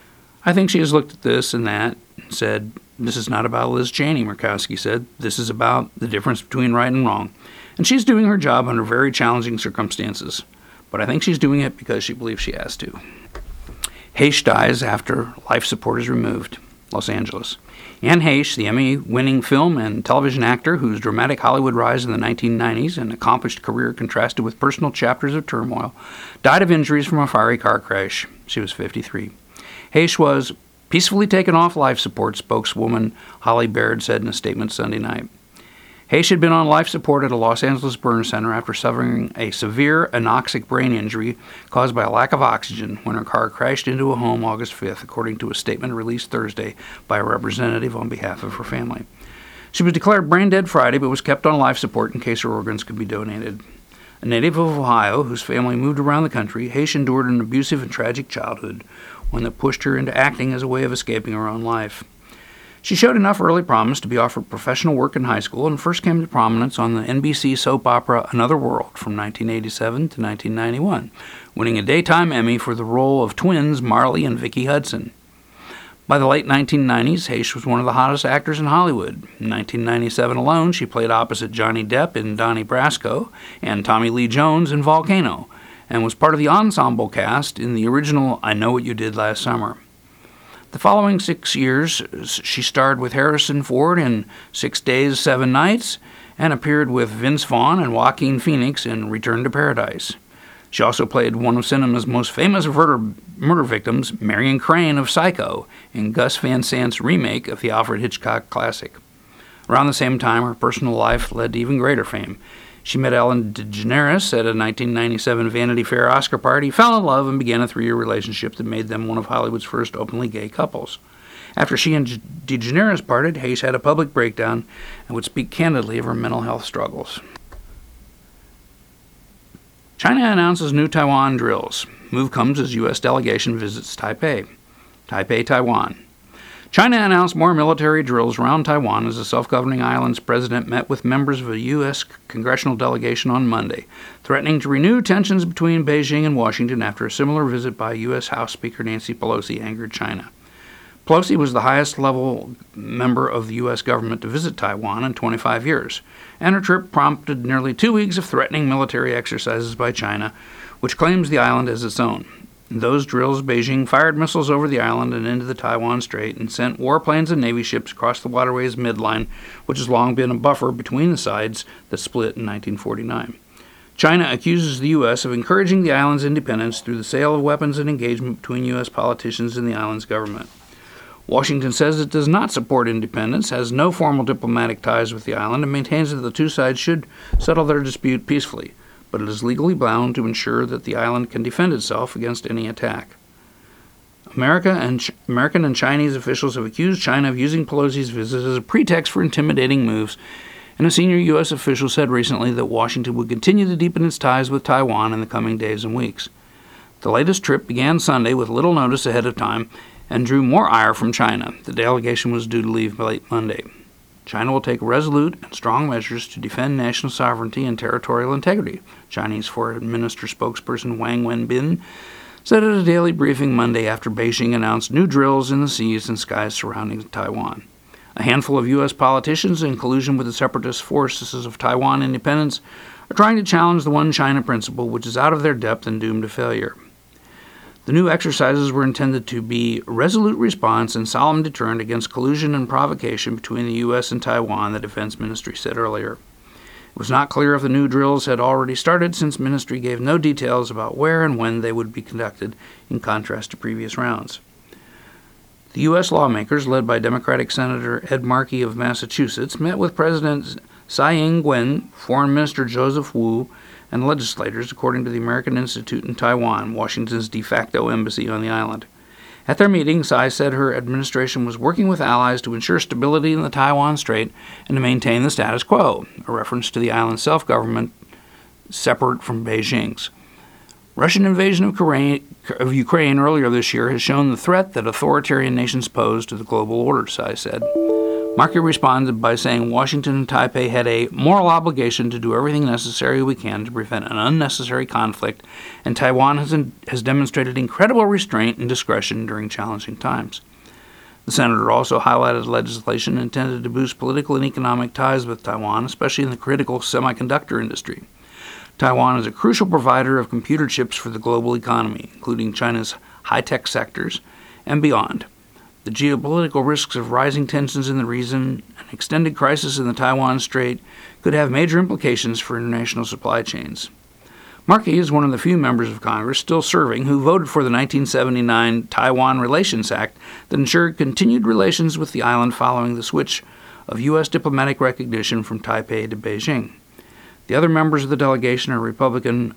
I think she has looked at this and that and said, this is not about Liz Cheney, Murkowski said. This is about the difference between right and wrong. And she's doing her job under very challenging circumstances. But I think she's doing it because she believes she has to. Heche dies after life support is removed. Los Angeles. Anne Heche, the Emmy-winning film and television actor whose dramatic Hollywood rise in the nineteen nineties and accomplished career contrasted with personal chapters of turmoil, died of injuries from a fiery car crash. She was fifty-three. Heche was peacefully taken off life support, spokeswoman Holly Baird said in a statement Sunday night. Hayes had been on life support at a Los Angeles burn center after suffering a severe anoxic brain injury caused by a lack of oxygen when her car crashed into a home August fifth, according to a statement released Thursday by a representative on behalf of her family. She was declared brain dead Friday, but was kept on life support in case her organs could be donated. A native of Ohio, whose family moved around the country, Hayes endured an abusive and tragic childhood, one that pushed her into acting as a way of escaping her own life. She showed enough early promise to be offered professional work in high school and first came to prominence on the N B C soap opera Another World from nineteen eighty-seven to nineteen ninety-one, winning a Daytime Emmy for the role of twins Marley and Vicky Hudson. By the late nineteen nineties, Hayes was one of the hottest actors in Hollywood. In nineteen ninety-seven alone, she played opposite Johnny Depp in Donnie Brasco and Tommy Lee Jones in Volcano, and was part of the ensemble cast in the original I Know What You Did Last Summer. The following six years, she starred with Harrison Ford in Six Days, Seven Nights, and appeared with Vince Vaughn and Joaquin Phoenix in Return to Paradise. She also played one of cinema's most famous murder, murder victims, Marion Crane of Psycho, in Gus Van Sant's remake of the Alfred Hitchcock classic. Around the same time, her personal life led to even greater fame. She met Ellen DeGeneres at a nineteen ninety-seven Vanity Fair Oscar party, fell in love, and began a three-year relationship that made them one of Hollywood's first openly gay couples. After she and DeGeneres parted, Hayes had a public breakdown and would speak candidly of her mental health struggles. China announces new Taiwan drills. Move comes as U S delegation visits Taipei. Taipei, Taiwan. China announced more military drills around Taiwan as the self-governing island's president met with members of a U S congressional delegation on Monday, threatening to renew tensions between Beijing and Washington after a similar visit by U S House Speaker Nancy Pelosi angered China. Pelosi was the highest-level member of the U S government to visit Taiwan in twenty-five years, and her trip prompted nearly two weeks of threatening military exercises by China, which claims the island as its own. In those drills, Beijing fired missiles over the island and into the Taiwan Strait and sent warplanes and Navy ships across the waterway's midline, which has long been a buffer between the sides that split in nineteen forty-nine. China accuses the U S of encouraging the island's independence through the sale of weapons and engagement between U S politicians and the island's government. Washington says it does not support independence, has no formal diplomatic ties with the island, and maintains that the two sides should settle their dispute peacefully, but it is legally bound to ensure that the island can defend itself against any attack. America and Ch- American and Chinese officials have accused China of using Pelosi's visit as a pretext for intimidating moves, and a senior U S official said recently that Washington would continue to deepen its ties with Taiwan in the coming days and weeks. The latest trip began Sunday with little notice ahead of time and drew more ire from China. The delegation was due to leave late Monday. China will take resolute and strong measures to defend national sovereignty and territorial integrity, Chinese Foreign Minister spokesperson Wang Wenbin said at a daily briefing Monday after Beijing announced new drills in the seas and skies surrounding Taiwan. A handful of U S politicians, in collusion with the separatist forces of Taiwan independence, are trying to challenge the One China principle, which is out of their depth and doomed to failure. The new exercises were intended to be resolute response and solemn deterrent against collusion and provocation between the U S and Taiwan, the Defense Ministry said earlier. It was not clear if the new drills had already started, since Ministry gave no details about where and when they would be conducted, in contrast to previous rounds. The U S lawmakers, led by Democratic Senator Ed Markey of Massachusetts, met with President Tsai Ing-wen, Foreign Minister Joseph Wu, and legislators, according to the American Institute in Taiwan, Washington's de facto embassy on the island. At their meeting, Tsai said her administration was working with allies to ensure stability in the Taiwan Strait and to maintain the status quo, a reference to the island's self-government separate from Beijing's. Russian invasion of, Korea, of Ukraine earlier this year has shown the threat that authoritarian nations pose to the global order, Tsai said. Markey responded by saying Washington and Taipei had a moral obligation to do everything necessary we can to prevent an unnecessary conflict, and Taiwan has, in, has demonstrated incredible restraint and discretion during challenging times. The senator also highlighted legislation intended to boost political and economic ties with Taiwan, especially in the critical semiconductor industry. Taiwan is a crucial provider of computer chips for the global economy, including China's high-tech sectors and beyond. The geopolitical risks of rising tensions in the region and extended crisis in the Taiwan Strait could have major implications for international supply chains. Markey is one of the few members of Congress still serving who voted for the nineteen seventy-nine Taiwan Relations Act that ensured continued relations with the island following the switch of U S diplomatic recognition from Taipei to Beijing. The other members of the delegation are Republican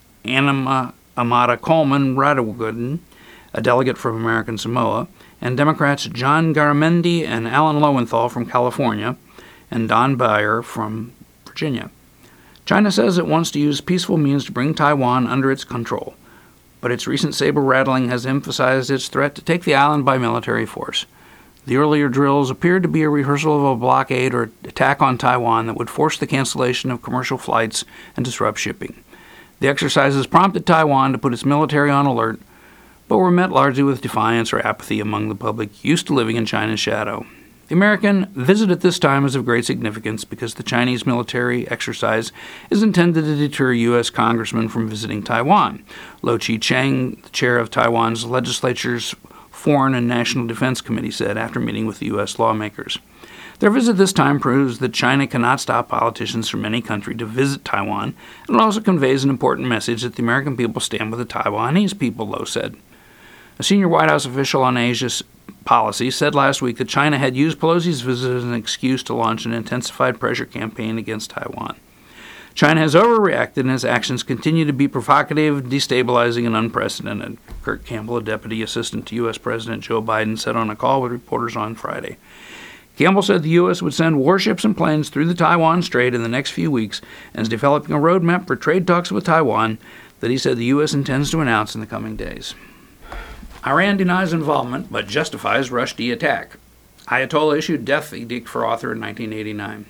Anna Amata Coleman Radhakrishnan, a delegate from American Samoa, and Democrats John Garamendi and Alan Lowenthal from California, and Don Beyer from Virginia. China says it wants to use peaceful means to bring Taiwan under its control, but its recent saber-rattling has emphasized its threat to take the island by military force. The earlier drills appeared to be a rehearsal of a blockade or attack on Taiwan that would force the cancellation of commercial flights and disrupt shipping. The exercises prompted Taiwan to put its military on alert, but were met largely with defiance or apathy among the public used to living in China's shadow. The American visit at this time is of great significance because the Chinese military exercise is intended to deter U S congressmen from visiting Taiwan. Lo Chi-cheng, the chair of Taiwan's legislature's Foreign and National Defense Committee, said after meeting with the U S lawmakers. Their visit this time proves that China cannot stop politicians from any country to visit Taiwan, and it also conveys an important message that the American people stand with the Taiwanese people, Lo said. A senior White House official on Asia's policy said last week that China had used Pelosi's visit as an excuse to launch an intensified pressure campaign against Taiwan. China has overreacted and its actions continue to be provocative, destabilizing, and unprecedented, Kurt Campbell, a deputy assistant to U S President Joe Biden, said on a call with reporters on Friday. Campbell said the U S would send warships and planes through the Taiwan Strait in the next few weeks and is developing a roadmap for trade talks with Taiwan that he said the U S intends to announce in the coming days. Iran denies involvement but justifies Rushdie attack. Ayatollah issued death edict for author in nineteen eighty-nine.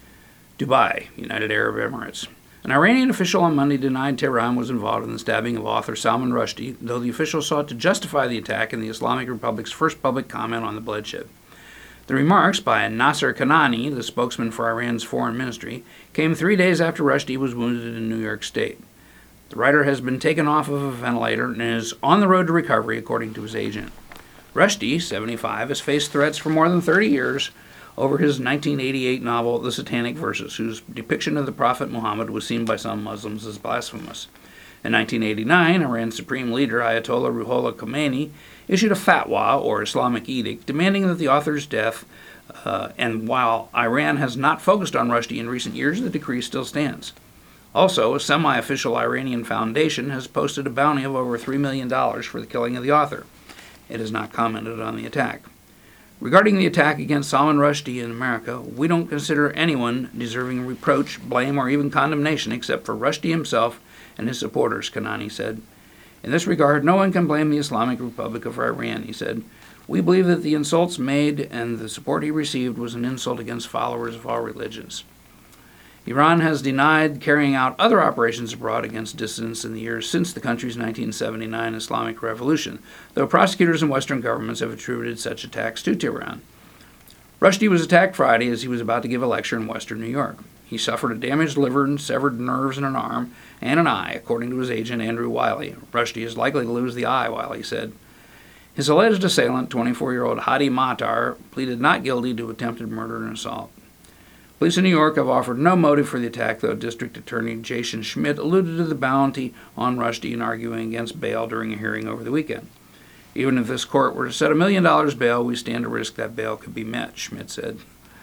Dubai, United Arab Emirates. An Iranian official on Monday denied Tehran was involved in the stabbing of author Salman Rushdie, though the official sought to justify the attack in the Islamic Republic's first public comment on the bloodshed. The remarks by Nasser Kanani, the spokesman for Iran's foreign ministry, came three days after Rushdie was wounded in New York State. The writer has been taken off of a ventilator and is on the road to recovery, according to his agent. Rushdie, seventy-five, has faced threats for more than thirty years over his nineteen eighty-eight novel The Satanic Verses, whose depiction of the Prophet Muhammad was seen by some Muslims as blasphemous. In nineteen eighty-nine, Iran's supreme leader, Ayatollah Ruhollah Khomeini, issued a fatwa, or Islamic edict, demanding that the author's death, uh, and while Iran has not focused on Rushdie in recent years, the decree still stands. Also, a semi-official Iranian foundation has posted a bounty of over three million dollars for the killing of the author. It has not commented on the attack. Regarding the attack against Salman Rushdie in America, we don't consider anyone deserving reproach, blame, or even condemnation except for Rushdie himself and his supporters, Kanani said. In this regard, no one can blame the Islamic Republic of Iran, he said. We believe that the insults made and the support he received was an insult against followers of all religions. Iran has denied carrying out other operations abroad against dissidents in the years since the country's nineteen seventy-nine Islamic Revolution, though prosecutors in Western governments have attributed such attacks to Tehran. Rushdie was attacked Friday as he was about to give a lecture in Western New York. He suffered a damaged liver and severed nerves in an arm and an eye, according to his agent Andrew Wiley. Rushdie is likely to lose the eye, Wiley said. His alleged assailant, twenty-four-year-old Hadi Matar, pleaded not guilty to attempted murder and assault. Police in New York have offered no motive for the attack, though District Attorney Jason Schmidt alluded to the bounty on Rushdie in arguing against bail during a hearing over the weekend. Even if this court were to set a million dollars bail, we stand to risk that bail could be met, Schmidt said.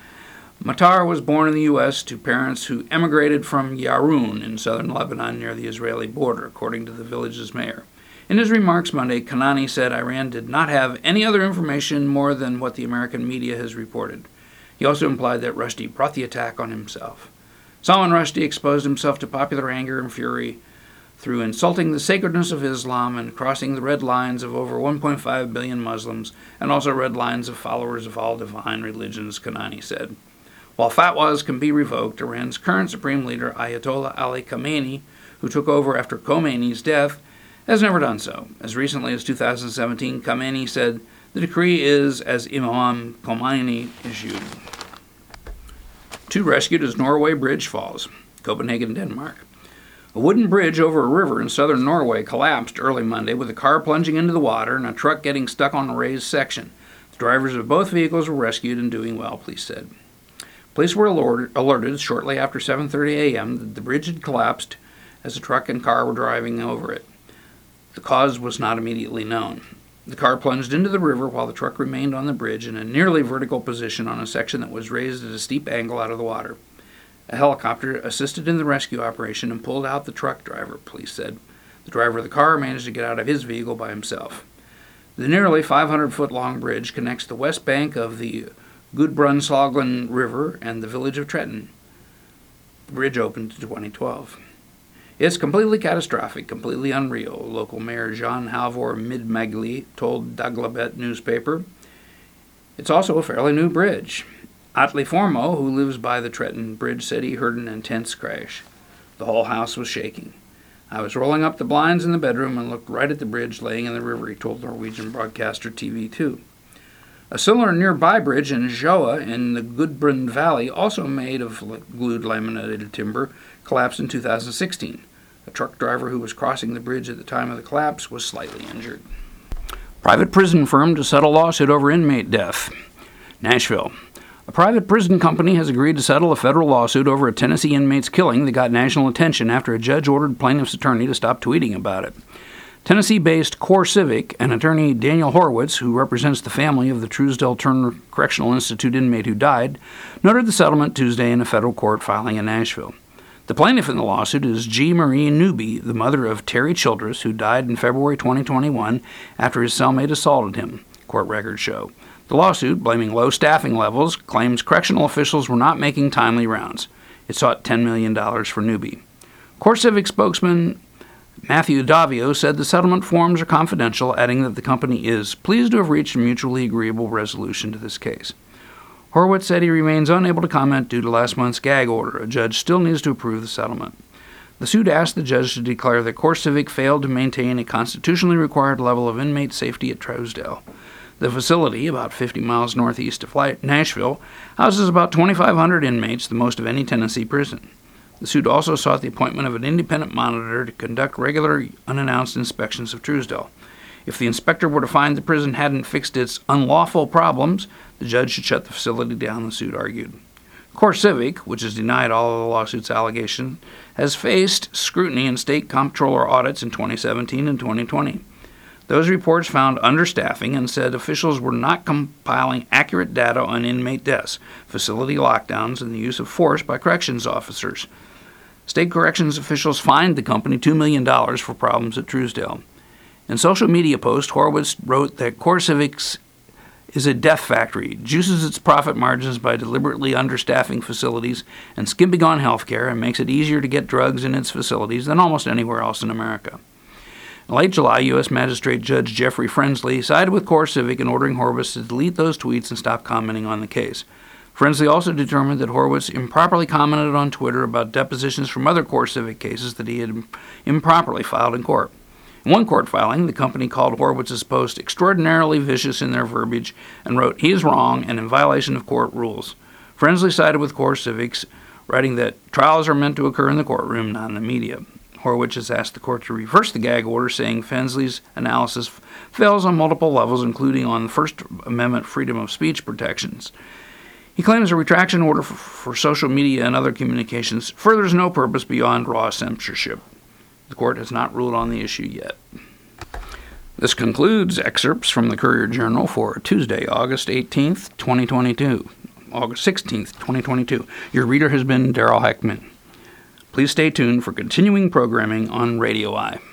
Matar was born in the U S to parents who emigrated from Yaroun in southern Lebanon near the Israeli border, according to the village's mayor. In his remarks Monday, Kanani said Iran did not have any other information more than what the American media has reported. He also implied that Rushdie brought the attack on himself. Salman Rushdie exposed himself to popular anger and fury through insulting the sacredness of Islam and crossing the red lines of over one point five billion Muslims, and also red lines of followers of all divine religions, Kanani said. While fatwas can be revoked, Iran's current supreme leader, Ayatollah Ali Khamenei, who took over after Khomeini's death, has never done so. As recently as two thousand seventeen, Khamenei said, "The decree is as Imam Khomeini issued." Two rescued as Norway bridge falls. Copenhagen, Denmark. A wooden bridge over a river in southern Norway collapsed early Monday with a car plunging into the water and a truck getting stuck on a raised section. The drivers of both vehicles were rescued and doing well, police said. Police were alerted, alerted shortly after seven thirty a.m. that the bridge had collapsed as the truck and car were driving over it. The cause was not immediately known. The car plunged into the river while the truck remained on the bridge in a nearly vertical position on a section that was raised at a steep angle out of the water. A helicopter assisted in the rescue operation and pulled out the truck driver, police said. The driver of the car managed to get out of his vehicle by himself. The nearly five hundred foot long bridge connects the west bank of the Gudbrandsdalen River and the village of Tretten. The bridge opened in twenty twelve. It's completely catastrophic, completely unreal, local mayor Jean Halvor Midmagli told Dagbladet newspaper. It's also a fairly new bridge. Atle Formo, who lives by the Tretten Bridge, said he heard an intense crash. The whole house was shaking. I was rolling up the blinds in the bedroom and looked right at the bridge laying in the river, he told Norwegian broadcaster T V two. A similar nearby bridge in Joa in the Gudbrand Valley, also made of glued laminated timber, collapsed in two thousand sixteen. A truck driver who was crossing the bridge at the time of the collapse was slightly injured. Private prison firm to settle lawsuit over inmate death. Nashville. A private prison company has agreed to settle a federal lawsuit over a Tennessee inmate's killing that got national attention after a judge ordered plaintiff's attorney to stop tweeting about it. Tennessee-based CoreCivic and attorney Daniel Horowitz, who represents the family of the Truesdell Turner Correctional Institute inmate who died, noted the settlement Tuesday in a federal court filing in Nashville. The plaintiff in the lawsuit is G. Marie Newby, the mother of Terry Childress, who died in February twenty twenty-one after his cellmate assaulted him, court records show. The lawsuit, blaming low staffing levels, claims correctional officials were not making timely rounds. It sought ten million dollars for Newby. CoreCivic spokesman Matthew Davio said the settlement forms are confidential, adding that the company is pleased to have reached a mutually agreeable resolution to this case. Horowitz said he remains unable to comment due to last month's gag order. A judge still needs to approve the settlement. The suit asked the judge to declare that CoreCivic failed to maintain a constitutionally required level of inmate safety at Trousdale. The facility, about fifty miles northeast of Nashville, houses about twenty-five hundred inmates, the most of any Tennessee prison. The suit also sought the appointment of an independent monitor to conduct regular, unannounced inspections of Truesdell. If the inspector were to find the prison hadn't fixed its unlawful problems, the judge should shut the facility down, the suit argued. CoreCivic, which has denied all of the lawsuit's allegations, has faced scrutiny in state comptroller audits in twenty seventeen and twenty twenty. Those reports found understaffing and said officials were not compiling accurate data on inmate deaths, facility lockdowns, and the use of force by corrections officers. State corrections officials fined the company two million dollars for problems at Truesdale. In social media post, Horowitz wrote that CoreCivic is a death factory, juices its profit margins by deliberately understaffing facilities and skimping on health care, and makes it easier to get drugs in its facilities than almost anywhere else in America. In late July, U S Magistrate Judge Jeffrey Frensley sided with CoreCivic in ordering Horowitz to delete those tweets and stop commenting on the case. Frensley also determined that Horowitz improperly commented on Twitter about depositions from other CoreCivic cases that he had improperly filed in court. In one court filing, the company called Horowitz's post extraordinarily vicious in their verbiage and wrote, "He is wrong and in violation of court rules." Frensley sided with CoreCivic, writing that trials are meant to occur in the courtroom, not in the media. Horowitz has asked the court to reverse the gag order, saying Frensley's analysis fails on multiple levels, including on the First Amendment freedom of speech protections. He claims a retraction order for, for social media and other communications furthers no purpose beyond raw censorship. The court has not ruled on the issue yet. This concludes excerpts from the Courier-Journal for Tuesday, August eighteenth, twenty twenty-two. August sixteenth, twenty twenty-two. Your reader has been Darrell Heckman. Please stay tuned for continuing programming on Radio I.